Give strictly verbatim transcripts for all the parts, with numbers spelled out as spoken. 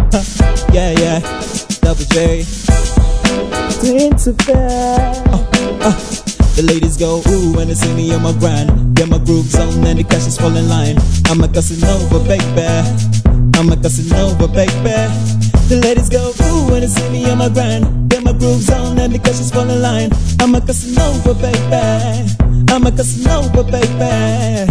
Yeah, yeah, Double J. Interfere. Uh, uh. The ladies go ooh when they see me on my grind. Get my groove on and the cash is fall in line. I'm a Casanova, baby. I'm a Casanova, baby. The ladies go ooh when they see me on my grind. Get my groove on and the cash is fall in line. I'm a Casanova, baby. I'm a Casanova, baby.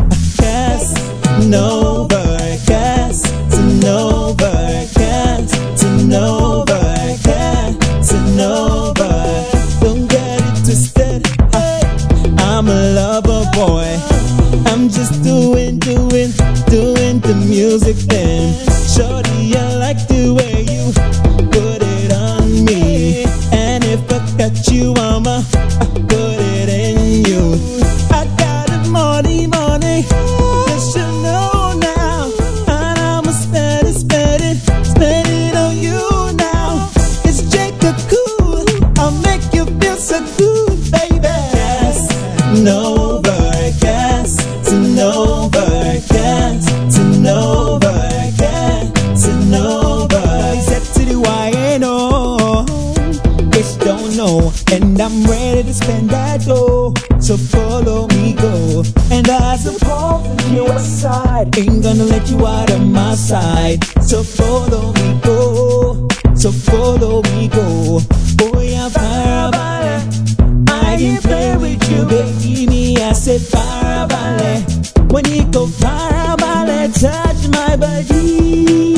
Casanova, Casanova, Casanova, Casanova. Don't get it twisted. I'm a lover boy. I'm just doing, doing, doing the music thing. Shorty, I like the way you put it on me. And if I got you, I'ma put it in you. I got it, money, money. Yes, you know now. And I'ma spend it, spend it, spend it on you now. It's Jacob Cool. I'll make you feel so good, baby. Casanova, Casanova, Casanova, Casanova. Set to the Y N O. Bitch don't know, and I'm ready to spend that dough. So follow me, go. And I suppose you aside, ain't gonna let you out of my sight. So follow me, go. So follow me, go. Boy, I'm parabale. I can play with you, baby. Me, I said parabale. When you go parabale, touch my body.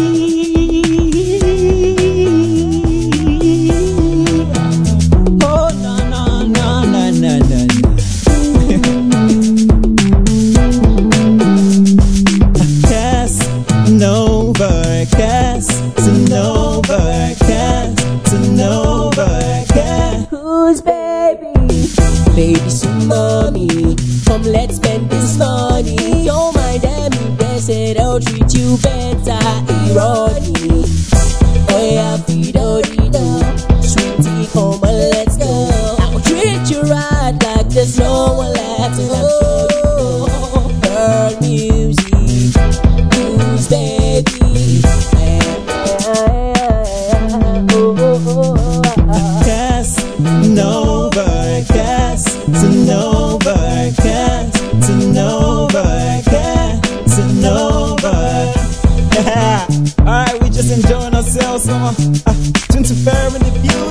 Oh no no no no no no. Casanova, Casanova, Casanova, Casanova. Who's baby? Baby, some mommy, come let's spend this money. Oh my damn, blessed, I'll treat you better. Irony, oh yeah, Fido-Dido, sweetie, come on, let's go. I'll treat you right like there's no one left, and I'm sure you know. Girl music, who's baby? Casanova, Casanova, Casanova, Casanova. Alright, we just enjoying ourselves. Uh, uh, Twin to Fair in the view.